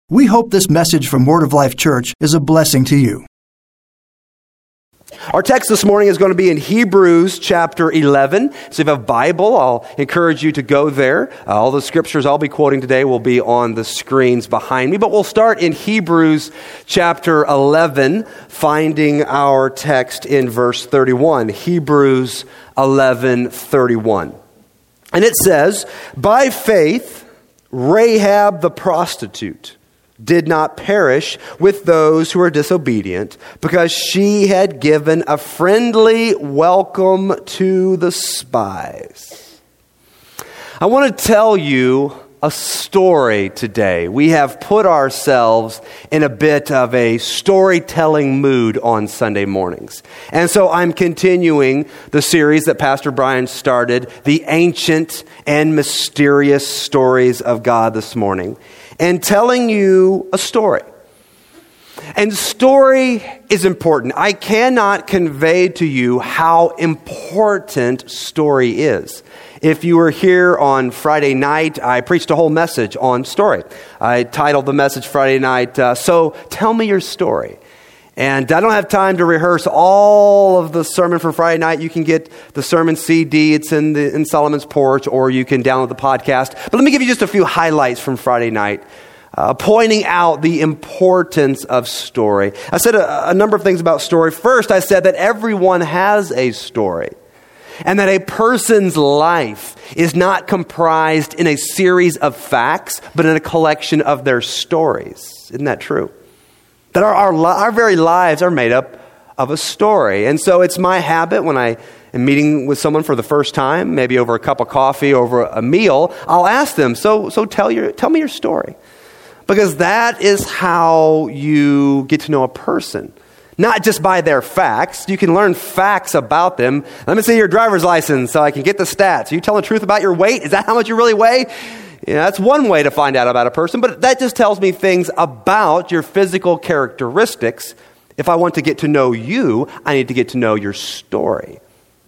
We hope this message from Word of Life Church is a blessing to you. Our text this morning is going to be in Hebrews chapter 11. So if you have a Bible, I'll encourage you to go there. All the scriptures I'll be quoting today will be on the screens behind me. But we'll start in Hebrews chapter 11, finding our text in verse 31. Hebrews 11:31. And it says, "By faith, Rahab the prostitute did not perish with those who were disobedient, because she had given a friendly welcome to the spies." I want to tell you a story today. We have put ourselves in a bit of a storytelling mood on Sunday mornings. And so I'm continuing the series that Pastor Brian started, The Ancient and Mysterious Stories of God, this morning, and telling you a story. And story is important. I cannot convey to you how important story is. If you were here on Friday night, I preached a whole message on story. I titled the message Friday night, "So Tell Me Your Story." And I don't have time to rehearse all of the sermon from Friday night. You can get the sermon CD. It's in Solomon's Porch, or you can download the podcast. But let me give you just a few highlights from Friday night, pointing out the importance of story. I said a number of things about story. First, I said that everyone has a story, and that a person's life is not comprised in a series of facts, but in a collection of their stories. Isn't that true? That our very lives are made up of a story. And so it's my habit when I am meeting with someone for the first time, maybe over a cup of coffee, over a meal, I'll ask them, so tell me your story. Because that is how you get to know a person. Not just by their facts. You can learn facts about them. Let me see your driver's license so I can get the stats. Are you telling the truth about your weight? Is that how much you really weigh? Yeah, that's one way to find out about a person, but that just tells me things about your physical characteristics. If I want to get to know you, I need to get to know your story.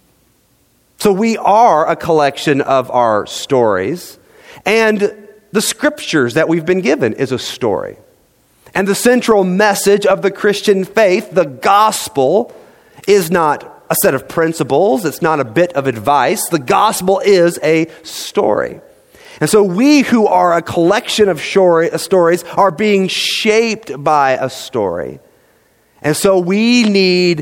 So we are a collection of our stories, and the scriptures that we've been given is a story. And the central message of the Christian faith, the gospel, is not a set of principles. It's not a bit of advice. The gospel is a story. And so we who are a collection of stories are being shaped by a story. And so we need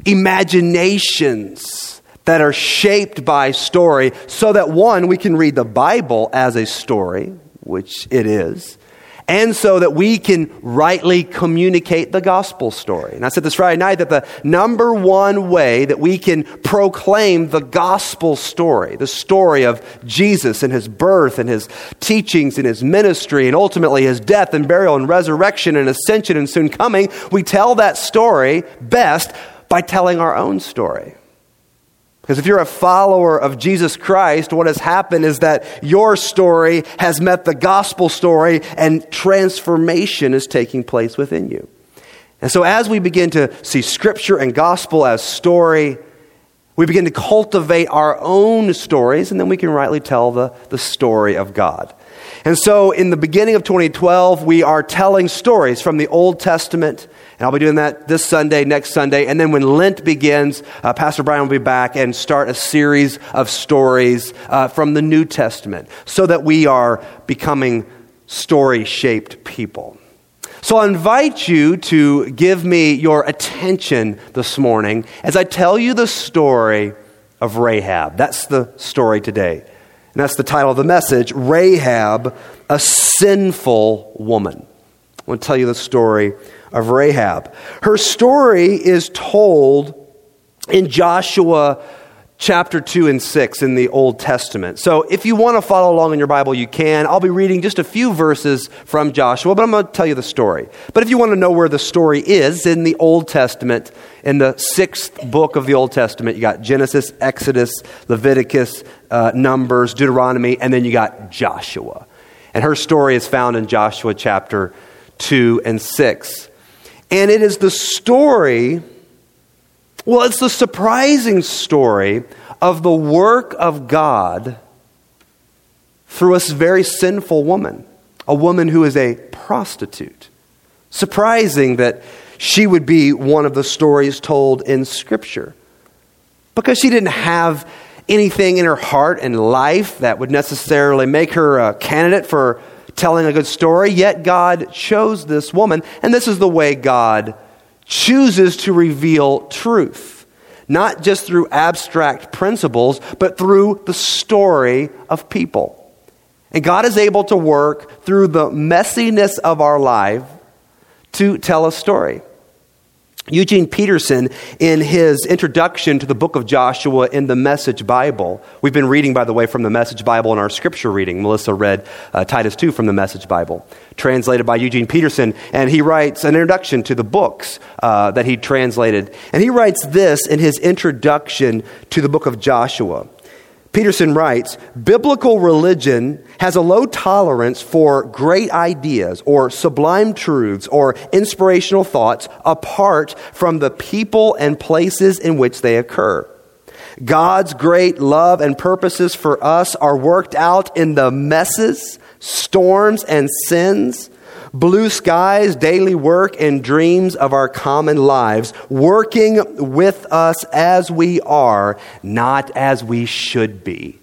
imaginations that are shaped by story, so that, one, we can read the Bible as a story, which it is, and so that we can rightly communicate the gospel story. And I said this Friday night that the number one way that we can proclaim the gospel story, the story of Jesus and his birth and his teachings and his ministry and ultimately his death and burial and resurrection and ascension and soon coming, we tell that story best by telling our own story. Because if you're a follower of Jesus Christ, what has happened is that your story has met the gospel story, and transformation is taking place within you. And so as we begin to see Scripture and gospel as story, we begin to cultivate our own stories, and then we can rightly tell the story of God. And so in the beginning of 2012, we are telling stories from the Old Testament. And I'll be doing that this Sunday, next Sunday. And then when Lent begins, Pastor Brian will be back and start a series of stories from the New Testament, so that we are becoming story-shaped people. So I invite you to give me your attention this morning as I tell you the story of Rahab. That's the story today. And that's the title of the message, Rahab, a Sinful Woman. I want to tell you the story of Rahab. Her story is told in Joshua chapter 2 and 6 in the Old Testament. So if you want to follow along in your Bible, you can. I'll be reading just a few verses from Joshua, but I'm going to tell you the story. But if you want to know where the story is in the Old Testament, in the 6th book of the Old Testament, you got Genesis, Exodus, Leviticus, Numbers, Deuteronomy, and then you got Joshua. And her story is found in Joshua chapter 2 and 6. And it is the story, well, it's the surprising story of the work of God through a very sinful woman. A woman who is a prostitute. Surprising that she would be one of the stories told in Scripture, because she didn't have anything in her heart and life that would necessarily make her a candidate for telling a good story, yet God chose this woman, and this is the way God chooses to reveal truth, not just through abstract principles, but through the story of people. And God is able to work through the messiness of our life to tell a story. Eugene Peterson, in his introduction to the book of Joshua in the Message Bible, we've been reading, by the way, from the Message Bible in our scripture reading. Melissa read Titus 2 from the Message Bible, translated by Eugene Peterson, and he writes an introduction to the books that he translated. And he writes this in his introduction to the book of Joshua. Peterson writes, biblical religion has a low tolerance for great ideas or sublime truths or inspirational thoughts apart from the people and places in which they occur. God's great love and purposes for us are worked out in the messes, storms, and sins, blue skies, daily work, and dreams of our common lives, working with us as we are, not as we should be.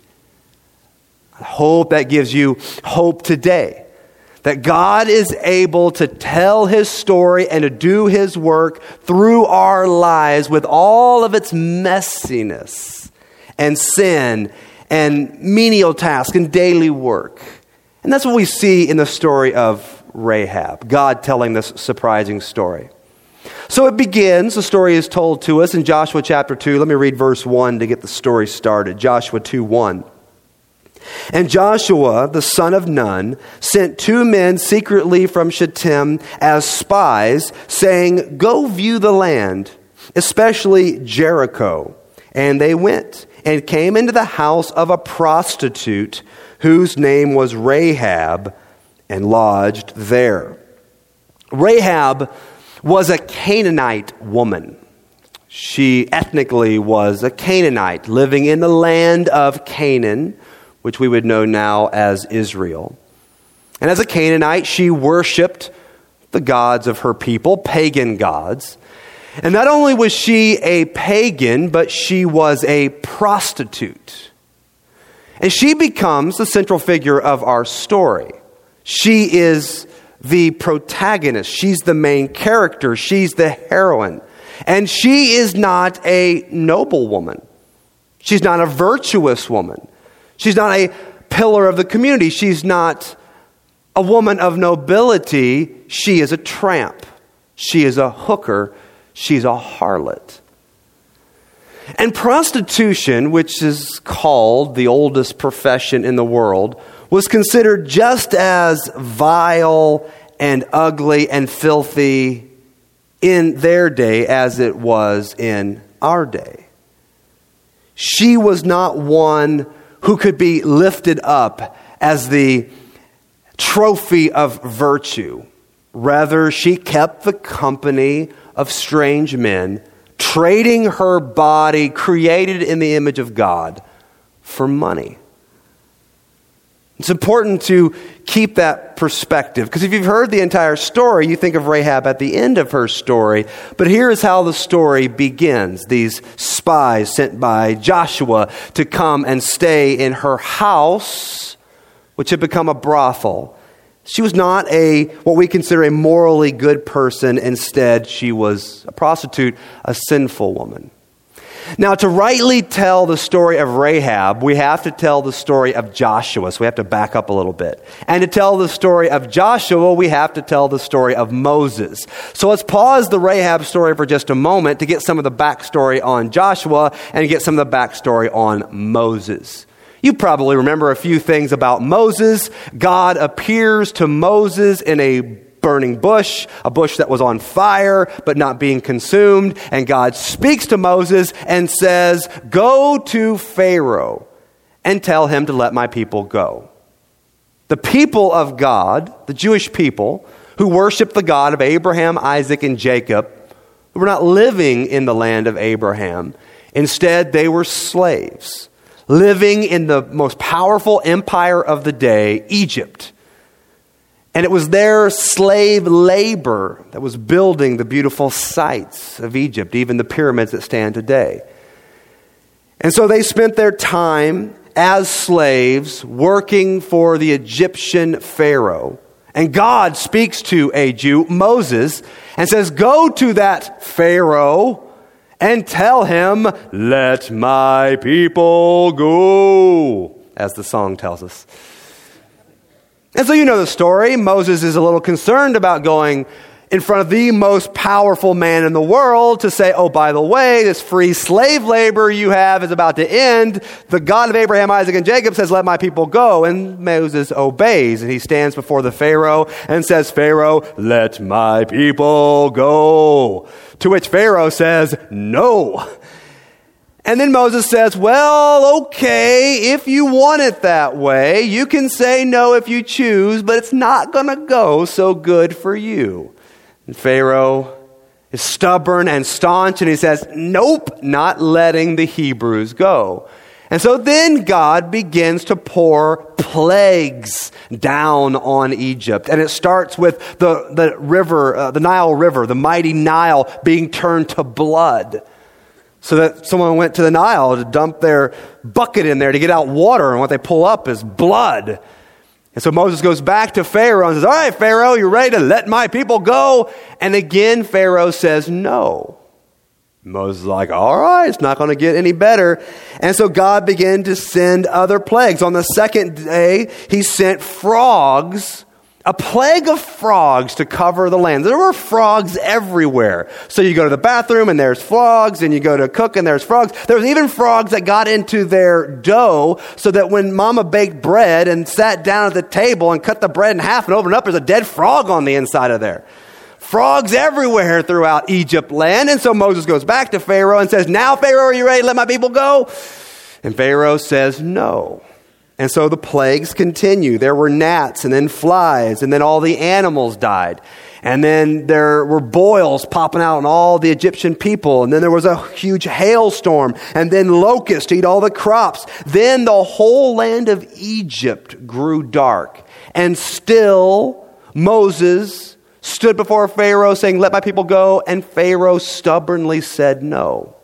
I hope that gives you hope today, that God is able to tell His story and to do His work through our lives with all of its messiness and sin and menial tasks and daily work. And that's what we see in the story of Rahab, God telling this surprising story. So it begins, the story is told to us in Joshua chapter 2. Let me read verse 1 to get the story started. Joshua 2:1. And Joshua, the son of Nun, sent 2 men secretly from Shittim as spies, saying, "Go view the land, especially Jericho." And they went and came into the house of a prostitute whose name was Rahab, and lodged there. Rahab was a Canaanite woman. She ethnically was a Canaanite living in the land of Canaan, which we would know now as Israel. And as a Canaanite, she worshiped the gods of her people, pagan gods. And not only was she a pagan, but she was a prostitute. And she becomes the central figure of our story. She is the protagonist. She's the main character. She's the heroine. And she is not a noble woman. She's not a virtuous woman. She's not a pillar of the community. She's not a woman of nobility. She is a tramp. She is a hooker. She's a harlot. And prostitution, which is called the oldest profession in the world, was considered just as vile and ugly and filthy in their day as it was in our day. She was not one who could be lifted up as the trophy of virtue. Rather, she kept the company of strange men, trading her body, created in the image of God, for money. It's important to keep that perspective, because if you've heard the entire story, you think of Rahab at the end of her story. But here is how the story begins. These spies sent by Joshua to come and stay in her house, which had become a brothel. She was not what we consider a morally good person. Instead, she was a prostitute, a sinful woman. Now, to rightly tell the story of Rahab, we have to tell the story of Joshua. So we have to back up a little bit. And to tell the story of Joshua, we have to tell the story of Moses. So let's pause the Rahab story for just a moment to get some of the backstory on Joshua and get some of the backstory on Moses. You probably remember a few things about Moses. God appears to Moses in a burning bush, a bush that was on fire but not being consumed. And God speaks to Moses and says, "Go to Pharaoh and tell him to let my people go." The people of God, the Jewish people who worshiped the God of Abraham, Isaac, and Jacob, who were not living in the land of Abraham. Instead, they were slaves, living in the most powerful empire of the day, Egypt. And it was their slave labor that was building the beautiful sites of Egypt, even the pyramids that stand today. And so they spent their time as slaves working for the Egyptian Pharaoh. And God speaks to a Jew, Moses, and says, go to that Pharaoh and tell him, let my people go, as the song tells us. And so you know the story. Moses is a little concerned about going in front of the most powerful man in the world to say, oh, by the way, this free slave labor you have is about to end. The God of Abraham, Isaac, and Jacob says, let my people go. And Moses obeys, and he stands before the Pharaoh and says, Pharaoh, let my people go. To which Pharaoh says, no. And then Moses says, well, okay, if you want it that way, you can say no if you choose, but it's not going to go so good for you. And Pharaoh is stubborn and staunch, and he says, nope, not letting the Hebrews go. And so then God begins to pour plagues down on Egypt. And it starts with the river, the Nile River, the mighty Nile being turned to blood. So that someone went to the Nile to dump their bucket in there to get out water, and what they pull up is blood. And so Moses goes back to Pharaoh and says, all right, Pharaoh, you ready to let my people go? And again, Pharaoh says no. Moses is like, all right, it's not going to get any better. And so God began to send other plagues. On the second day, he sent frogs, a plague of frogs to cover the land. There were frogs everywhere. So you go to the bathroom and there's frogs, and you go to cook and there's frogs. There was even frogs that got into their dough, so that when Mama baked bread and sat down at the table and cut the bread in half and opened it up, there's a dead frog on the inside of there. Frogs everywhere throughout Egypt land. And so Moses goes back to Pharaoh and says, now, Pharaoh, are you ready to let my people go? And Pharaoh says no. And so the plagues continue. There were gnats and then flies, and then all the animals died. And then there were boils popping out on all the Egyptian people. And then there was a huge hailstorm, and then locusts to eat all the crops. Then the whole land of Egypt grew dark. And still Moses stood before Pharaoh saying, let my people go. And Pharaoh stubbornly said no,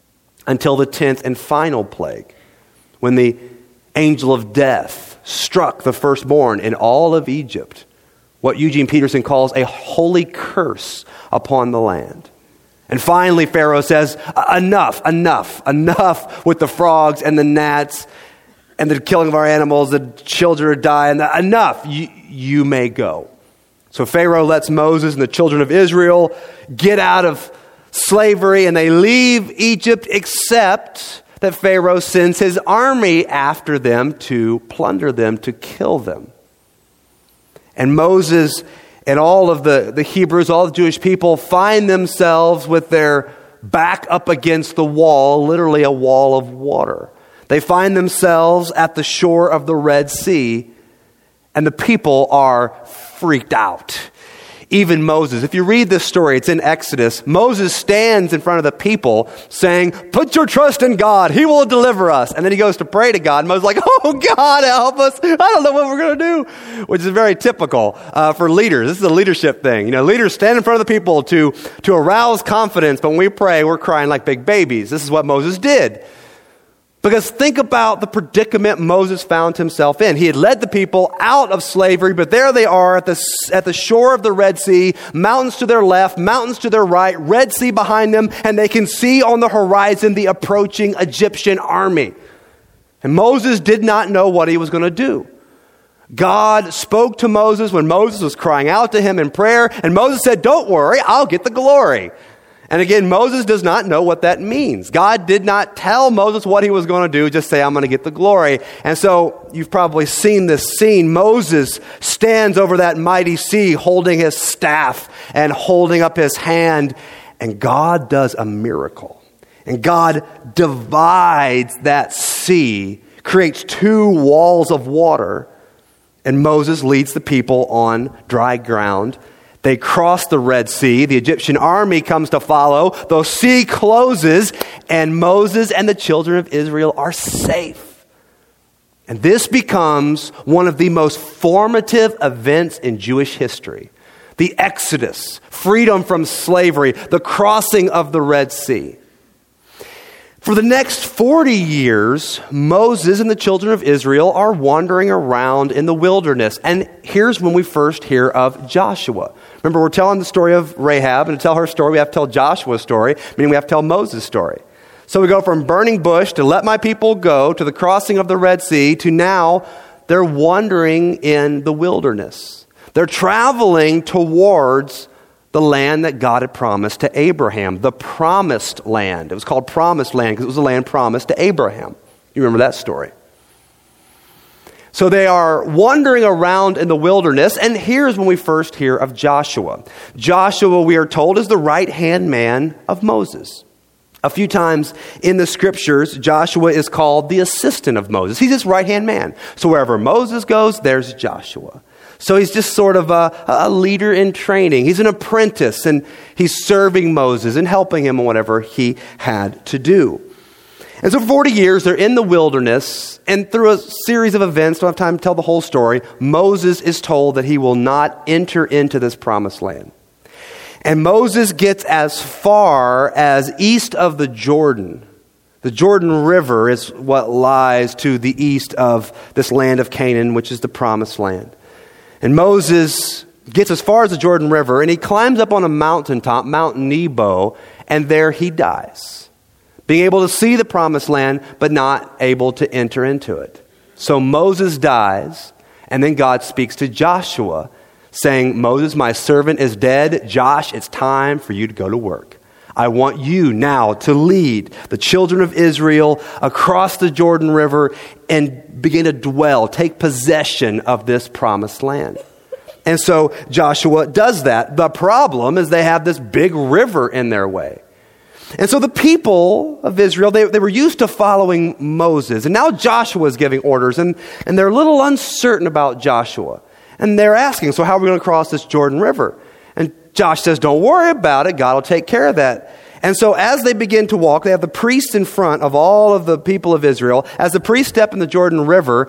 until the 10th and final plague, when the angel of death struck the firstborn in all of Egypt, what Eugene Peterson calls a holy curse upon the land. And finally, Pharaoh says, enough with the frogs and the gnats and the killing of our animals. The children are dying. Enough, you may go. So Pharaoh lets Moses and the children of Israel get out of slavery, and they leave Egypt, except that Pharaoh sends his army after them to plunder them, to kill them. And Moses and all of the Hebrews, all the Jewish people, find themselves with their back up against the wall, literally a wall of water. They find themselves at the shore of the Red Sea, and the people are freaked out. Even Moses, if you read this story, it's in Exodus, Moses stands in front of the people saying, put your trust in God, he will deliver us. And then he goes to pray to God, and Moses is like, oh God, help us. I don't know what we're going to do. Which is very typical for leaders. This is a leadership thing. You know, leaders stand in front of the people to arouse confidence, but when we pray, we're crying like big babies. This is what Moses did. Because think about the predicament Moses found himself in. He had led the people out of slavery, but there they are at the shore of the Red Sea, mountains to their left, mountains to their right, Red Sea behind them, and they can see on the horizon the approaching Egyptian army. And Moses did not know what he was going to do. God spoke to Moses when Moses was crying out to him in prayer, and Moses said, don't worry, I'll get the glory. And again, Moses does not know what that means. God did not tell Moses what he was going to do, just say, I'm going to get the glory. And so you've probably seen this scene. Moses stands over that mighty sea holding his staff and holding up his hand, and God does a miracle. And God divides that sea, creates two walls of water, and Moses leads the people on dry ground. They cross the Red Sea. The Egyptian army comes to follow. The sea closes, and Moses and the children of Israel are safe. And this becomes one of the most formative events in Jewish history. The Exodus, freedom from slavery, the crossing of the Red Sea. For the next 40 years, Moses and the children of Israel are wandering around in the wilderness. And here's when we first hear of Joshua. Remember, we're telling the story of Rahab, and to tell her story, we have to tell Joshua's story, meaning we have to tell Moses' story. So we go from burning bush to let my people go to the crossing of the Red Sea to now they're wandering in the wilderness. They're traveling towards the land that God had promised to Abraham, the promised land. It was called promised land because it was a land promised to Abraham. You remember that story. So they are wandering around in the wilderness, and here's when we first hear of Joshua. Joshua, we are told, is the right-hand man of Moses. A few times in the scriptures, Joshua is called the assistant of Moses. He's his right-hand man. So wherever Moses goes, there's Joshua. So he's just sort of a leader in training. He's an apprentice, and he's serving Moses and helping him in whatever he had to do. And so for 40 years, they're in the wilderness, and through a series of events, don't have time to tell the whole story, Moses is told that he will not enter into this promised land. And Moses gets as far as east of the Jordan. The Jordan River is what lies to the east of this land of Canaan, which is the promised land. And Moses gets as far as the Jordan River, and he climbs up on a mountaintop, Mount Nebo, and there he dies. Being able to see the promised land, but not able to enter into it. So Moses dies, and then God speaks to Joshua, saying, Moses, my servant, is dead. Josh, it's time for you to go to work. I want you now to lead the children of Israel across the Jordan River and begin to dwell, take possession of this promised land. And so Joshua does that. The problem is they have this big river in their way. And so the people of Israel, they were used to following Moses. And now Joshua is giving orders, and they're a little uncertain about Joshua. And they're asking, so how are we going to cross this Jordan River? And Josh says, don't worry about it. God will take care of that. And so as they begin to walk, they have the priests in front of all of the people of Israel. As the priests step in the Jordan River,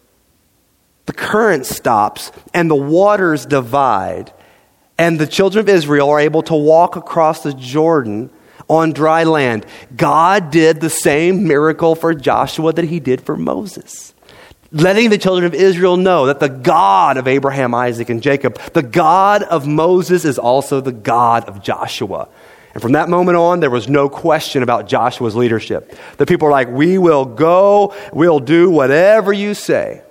the current stops and the waters divide. And the children of Israel are able to walk across the Jordan on dry land. God did the same miracle for Joshua that he did for Moses. Letting the children of Israel know that the God of Abraham, Isaac, and Jacob, the God of Moses, is also the God of Joshua. And from that moment on, there was no question about Joshua's leadership. The people were like, we will go, we'll do whatever you say.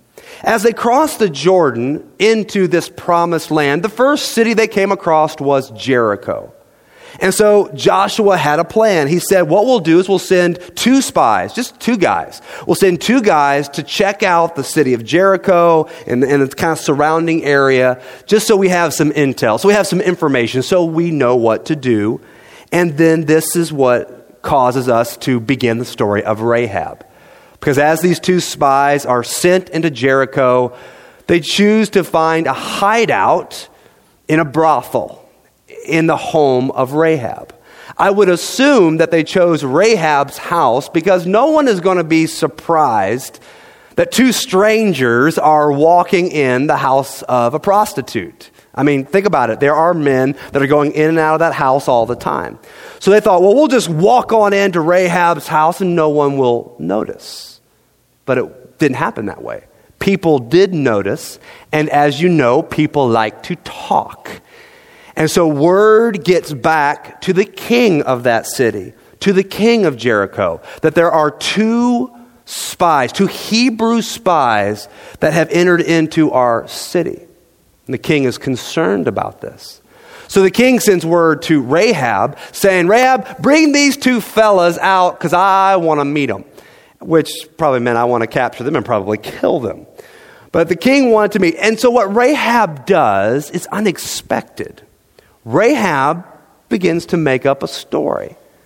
As they crossed the Jordan into this promised land, the first city they came across was Jericho. And so Joshua had a plan. He said, what we'll do is we'll send 2 spies, just 2 guys. We'll send 2 guys to check out the city of Jericho and the kind of surrounding area, just so we have some intel, so we have some information, so we know what to do. And then this is what causes us to begin the story of Rahab. Because as these 2 spies are sent into Jericho, they choose to find a hideout in a brothel in the home of Rahab. I would assume that they chose Rahab's house because no one is going to be surprised that 2 strangers are walking in the house of a prostitute. I mean, think about it. There are men that are going in and out of that house all the time. So they thought, well, we'll just walk on into Rahab's house and no one will notice. But it didn't happen that way. People did notice, and as you know, people like to talk. And so word gets back to the king of that city, to the king of Jericho, that there are 2 spies, 2 Hebrew spies that have entered into our city. And the king is concerned about this. So the king sends word to Rahab saying, Rahab, bring these 2 fellas out because I want to meet them. Which probably meant I want to capture them and probably kill them. But the king wanted to meet. And so what Rahab does is unexpected. Rahab begins to make up a story.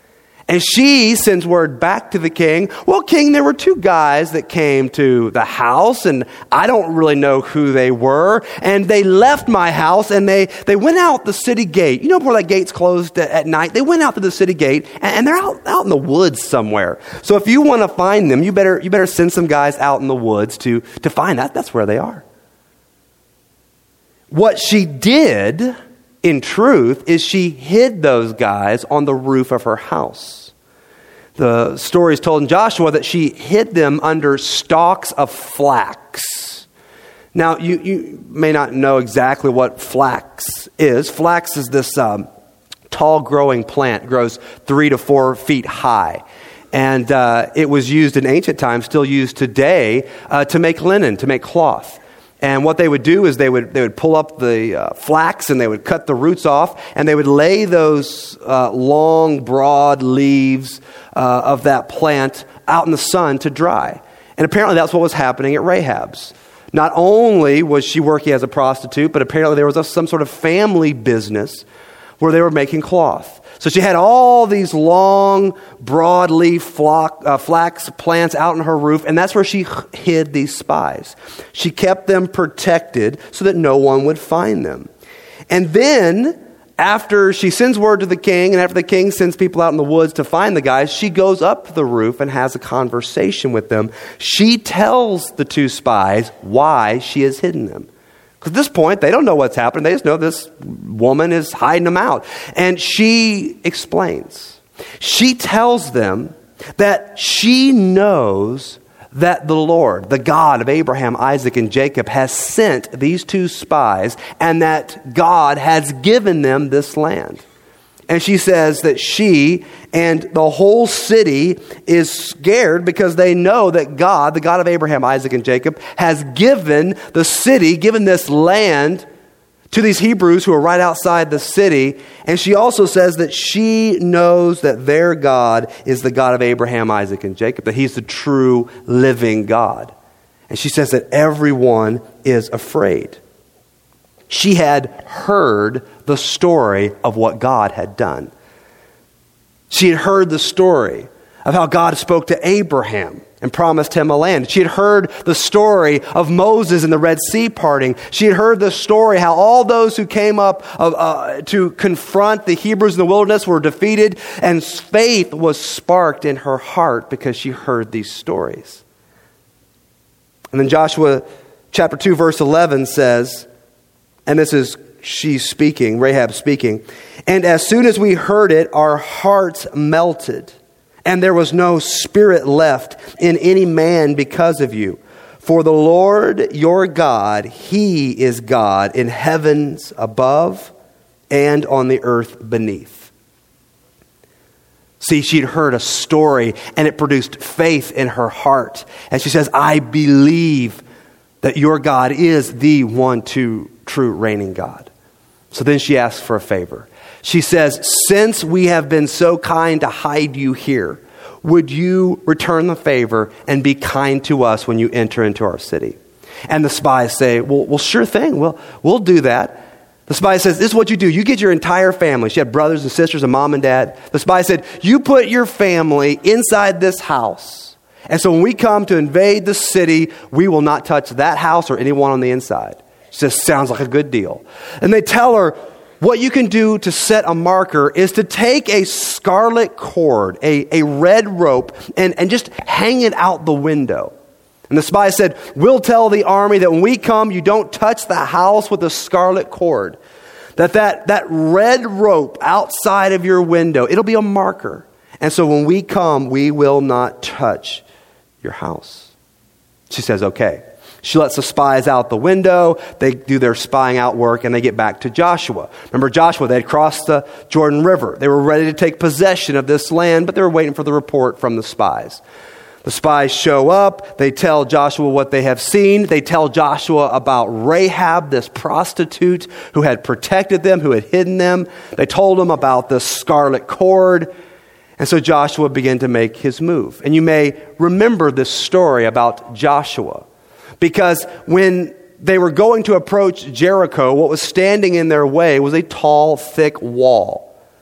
And she sends word back to the king, well, king, there were two guys that came to the house, and I don't really know who they were. And they left my house, and they went out the city gate. You know where that gate's closed at night? They went out to the city gate, and they're out in the woods somewhere. So if you want to find them, you better send some guys out in the woods to find that. That's where they are. What she did, in truth, is she hid those guys on the roof of her house. The story is told in Joshua that she hid them under stalks of flax. Now, you may not know exactly what flax is. Flax is this tall growing plant. It grows 3 to 4 feet high. And it was used in ancient times, still used today, to make linen, to make cloth. And what they would do is they would pull up the flax and they would cut the roots off, and they would lay those long, broad leaves of that plant out in the sun to dry. And apparently that's what was happening at Rahab's. Not only was she working as a prostitute, but apparently there was some sort of family business where they were making cloth. So she had all these long, broadleaf flax plants out on her roof, and that's where she hid these spies. She kept them protected so that no one would find them. And then, after she sends word to the king, and after the king sends people out in the woods to find the guys, she goes up to the roof and has a conversation with them. She tells the two spies why she has hidden them. Because at this point, they don't know what's happening. They just know this woman is hiding them out. And she explains. She tells them that she knows that the Lord, the God of Abraham, Isaac, and Jacob, has sent these two spies, and that God has given them this land. And she says that she and the whole city is scared because they know that God, the God of Abraham, Isaac, and Jacob, has given the city, given this land to these Hebrews who are right outside the city. And she also says that she knows that their God is the God of Abraham, Isaac, and Jacob, that he's the true living God. And she says that everyone is afraid. She had heard the story of what God had done. She had heard the story of how God spoke to Abraham and promised him a land. She had heard the story of Moses and the Red Sea parting. She had heard the story how all those who came up to confront the Hebrews in the wilderness were defeated, and faith was sparked in her heart because she heard these stories. And then Joshua chapter 2 verse 11 says, and this is she's speaking, Rahab speaking, and as soon as we heard it, our hearts melted, and there was no spirit left in any man because of you. For the Lord your God, he is God in heavens above and on the earth beneath. See, she'd heard a story, and it produced faith in her heart. And she says, I believe that your God is the one true reigning God. So then she asks for a favor. She says, since we have been so kind to hide you here, would you return the favor and be kind to us when you enter into our city? And the spies say, well, sure thing. We'll do that. The spy says, this is what you do. You get your entire family. She had brothers and sisters, a mom and dad. The spy said, you put your family inside this house. And so when we come to invade the city, we will not touch that house or anyone on the inside. She says, sounds like a good deal. And they tell her, what you can do to set a marker is to take a scarlet cord, a red rope, and just hang it out the window. And the spy said, we'll tell the army that when we come, you don't touch the house with the scarlet cord. That red rope outside of your window, it'll be a marker. And so when we come, we will not touch your house. She says, okay. She lets the spies out the window. They do their spying out work, and they get back to Joshua. Remember Joshua, they had crossed the Jordan River. They were ready to take possession of this land, but they were waiting for the report from the spies. The spies show up. They tell Joshua what they have seen. They tell Joshua about Rahab, this prostitute who had protected them, who had hidden them. They told him about the scarlet cord. And so Joshua began to make his move. And you may remember this story about Joshua, because when they were going to approach Jericho, what was standing in their way was a tall, thick wall.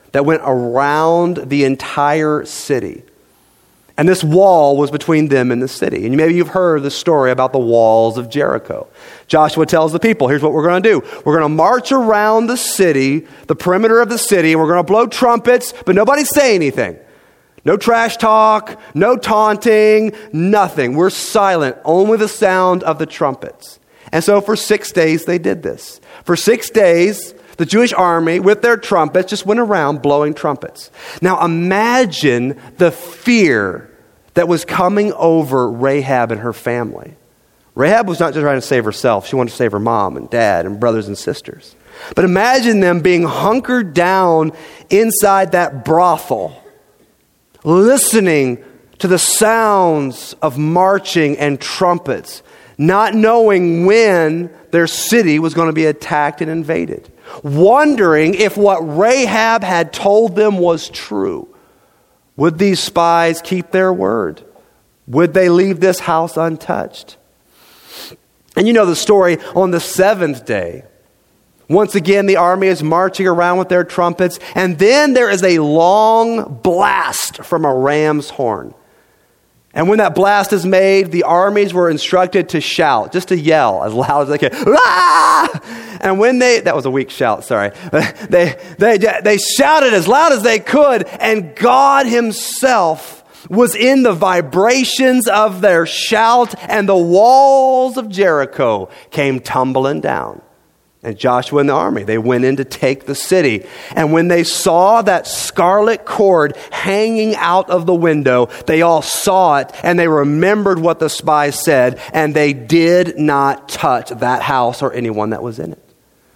that went around the entire city. And this wall was between them and the city. And maybe you've heard the story about the walls of Jericho. Joshua tells the people, here's what we're going to do. We're going to march around the city, the perimeter of the city, and we're going to blow trumpets, but nobody say anything. No trash talk, no taunting, nothing. We're silent, only the sound of the trumpets. And so for 6 days they did this. For 6 days, the Jewish army, with their trumpets, just went around blowing trumpets. Now imagine the fear that was coming over Rahab and her family. Rahab was not just trying to save herself. She wanted to save her mom and dad and brothers and sisters. But imagine them being hunkered down inside that brothel, listening to the sounds of marching and trumpets, not knowing when their city was going to be attacked and invaded, wondering if what Rahab had told them was true. Would these spies keep their word? Would they leave this house untouched? And you know the story. On the 7th day, once again, the army is marching around with their trumpets, and then there is a long blast from a ram's horn. And when that blast is made, the armies were instructed to shout, just to yell as loud as they could. Ah! And when that was a weak shout, sorry. They shouted as loud as they could, and God himself was in the vibrations of their shout, and the walls of Jericho came tumbling down. And Joshua and the army, they went in to take the city. And when they saw that scarlet cord hanging out of the window, they all saw it and they remembered what the spies said, and they did not touch that house or anyone that was in it.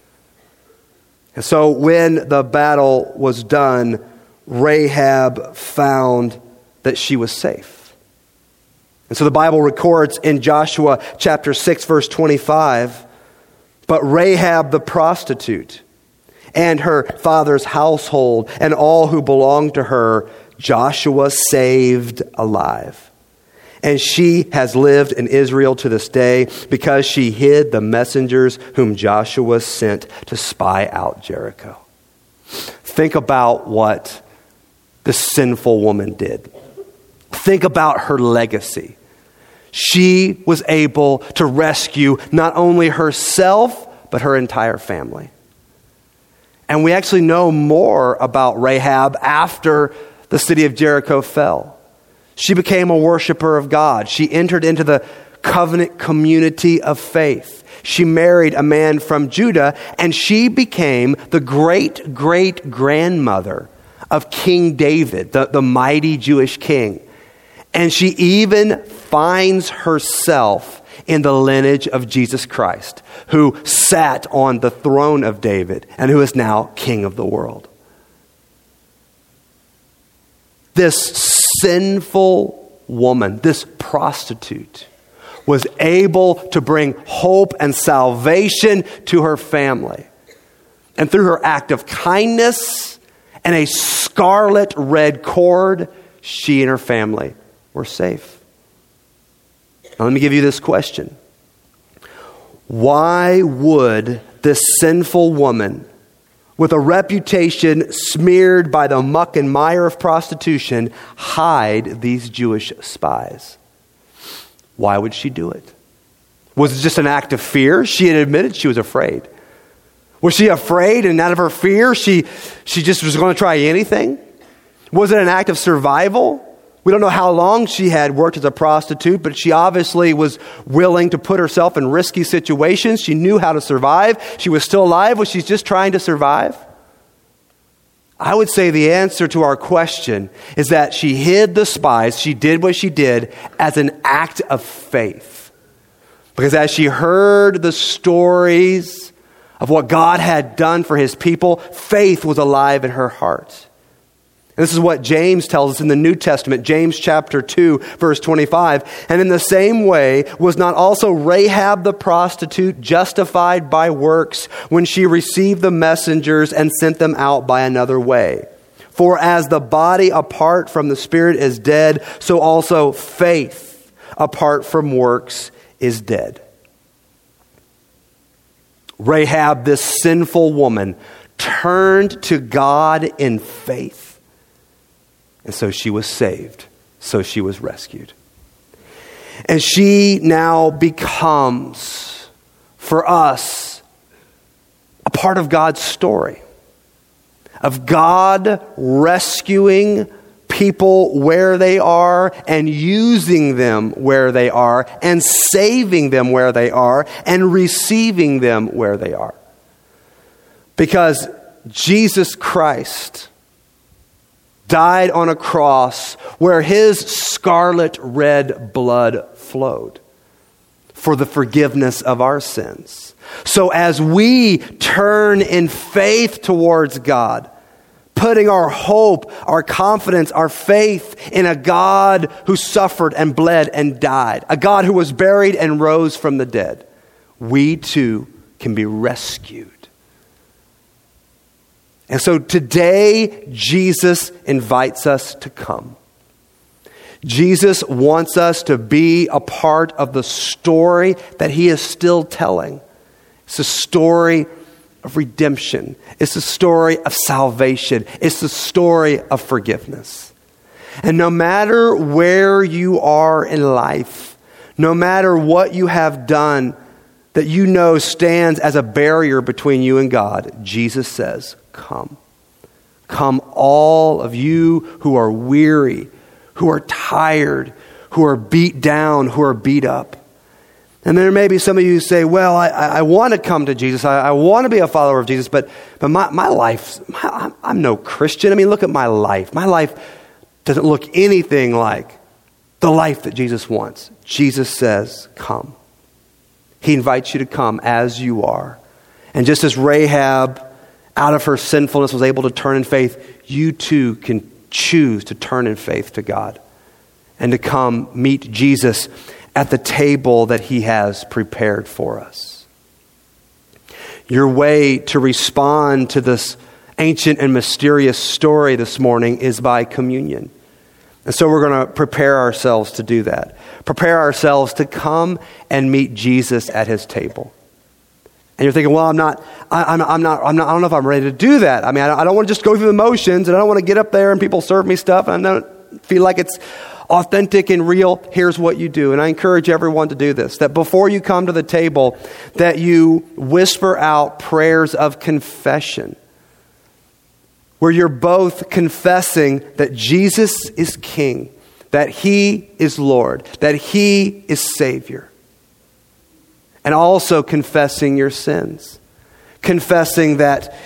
And so when the battle was done, Rahab found that she was safe. And so the Bible records in Joshua chapter 6, verse 25, but Rahab the prostitute and her father's household and all who belonged to her, Joshua saved alive. And she has lived in Israel to this day because she hid the messengers whom Joshua sent to spy out Jericho. Think about what the sinful woman did. Think about her legacy. She was able to rescue not only herself, but her entire family. And we actually know more about Rahab after the city of Jericho fell. She became a worshiper of God. She entered into the covenant community of faith. She married a man from Judah, and she became the great-great-grandmother of King David, the mighty Jewish king. And she even finds herself in the lineage of Jesus Christ, who sat on the throne of David and who is now king of the world. This sinful woman, this prostitute, was able to bring hope and salvation to her family. And through her act of kindness and a scarlet red cord, she and her family were safe. Now, let me give you this question. Why would this sinful woman, with a reputation smeared by the muck and mire of prostitution, hide these Jewish spies? Why would she do it? Was it just an act of fear? She had admitted she was afraid. Was she afraid, and out of her fear, she just was going to try anything? Was it an act of survival? We don't know how long she had worked as a prostitute, but she obviously was willing to put herself in risky situations. She knew how to survive. She was still alive. Was she just trying to survive? I would say the answer to our question is that she hid the spies. She did what she did as an act of faith. Because as she heard the stories of what God had done for his people, faith was alive in her heart. And this is what James tells us in the New Testament, James chapter 2, verse 25. And in the same way, was not also Rahab the prostitute justified by works when she received the messengers and sent them out by another way? For as the body apart from the spirit is dead, so also faith apart from works is dead. Rahab, this sinful woman, turned to God in faith. And so she was saved. So she was rescued. And she now becomes, for us, a part of God's story. Of God rescuing people where they are and using them where they are and saving them where they are and receiving them where they are. Because Jesus Christ died on a cross where his scarlet red blood flowed for the forgiveness of our sins. So as we turn in faith towards God, putting our hope, our confidence, our faith in a God who suffered and bled and died, a God who was buried and rose from the dead, we too can be rescued. And so today, Jesus invites us to come. Jesus wants us to be a part of the story that he is still telling. It's a story of redemption. It's a story of salvation. It's the story of forgiveness. And no matter where you are in life, no matter what you have done that you know stands as a barrier between you and God, Jesus says, come. Come, all of you who are weary, who are tired, who are beat down, who are beat up. And there may be some of you who say, well, I want to come to Jesus. I want to be a follower of Jesus, but my life, I'm no Christian. I mean, look at my life. My life doesn't look anything like the life that Jesus wants. Jesus says, come. He invites you to come as you are. And just as Rahab, out of her sinfulness, was able to turn in faith, you too can choose to turn in faith to God and to come meet Jesus at the table that he has prepared for us. Your way to respond to this ancient and mysterious story this morning is by communion. And so we're going to prepare ourselves to do that. Prepare ourselves to come and meet Jesus at his table. And you're thinking, well, I don't know if I'm ready to do that. I mean, I don't want to just go through the motions, and I don't want to get up there and people serve me stuff, and I don't feel like it's authentic and real. Here's what you do. And I encourage everyone to do this, that before you come to the table, that you whisper out prayers of confession, where you're both confessing that Jesus is King, that he is Lord, that he is Savior. And also confessing your sins. Confessing that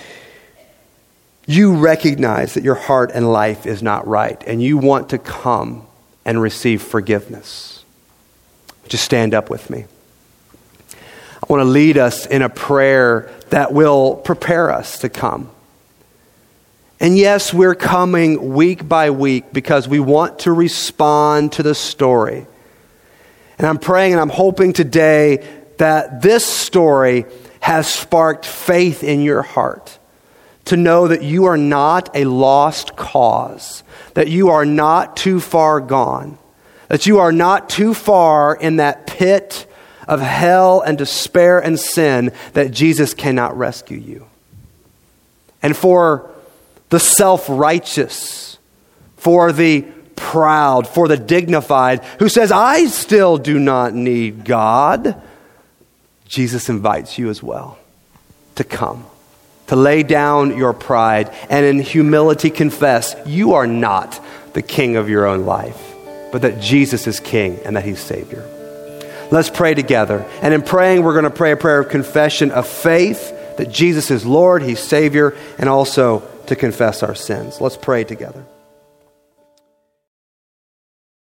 you recognize that your heart and life is not right, and you want to come and receive forgiveness. Just stand up with me. I want to lead us in a prayer that will prepare us to come. And yes, we're coming week by week because we want to respond to the story. And I'm praying and I'm hoping today that this story has sparked faith in your heart to know that you are not a lost cause, that you are not too far gone, that you are not too far in that pit of hell and despair and sin that Jesus cannot rescue you. And for the self-righteous, for the proud, for the dignified, who says, I still do not need God, Jesus invites you as well to come, to lay down your pride and in humility confess you are not the king of your own life, but that Jesus is King and that he's Savior. Let's pray together. And in praying, we're going to pray a prayer of confession of faith that Jesus is Lord, he's Savior, and also to confess our sins. Let's pray together.